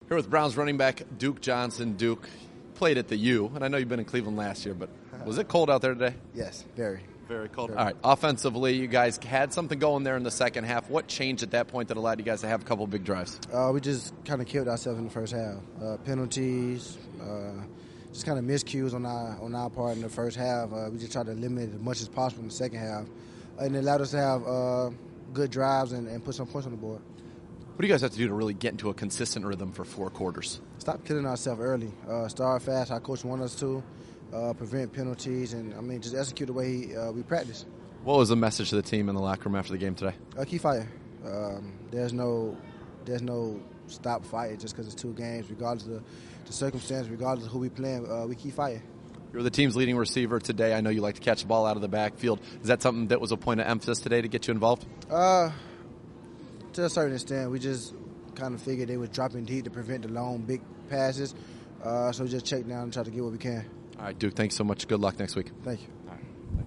Here with Browns running back Duke Johnson. Duke played at the U, and I know you've been in Cleveland last year, but was it cold out there today? Yes, very. Very cold. Very. All right, offensively, you guys had something going there in the second half. What changed at that point that allowed you guys to have a couple of big drives? We just kind of killed ourselves in the first half. Penalties, just kind of miscues on our part in the first half. We just tried to eliminate as much as possible in the second half. And it allowed us to have good drives and put some points on the board. What do you guys have to do to really get into a consistent rhythm for 4 quarters? Stop killing ourselves early. Start fast. Our coach wanted us to. Prevent penalties, and just execute the way we practice. What was the message to the team in the locker room after the game today? Keep fighting. There's no stop fighting just because it's 2 games, regardless of the circumstance, regardless of who we playing. We keep fighting. You're the team's leading receiver today. I know you like to catch the ball out of the backfield. Is that something that was a point of emphasis today to get you involved? To a certain extent, we just kind of figured they was dropping deep to prevent the long, big passes. So we just check down and try to get what we can. All right, Duke, thanks so much. Good luck next week. Thank you.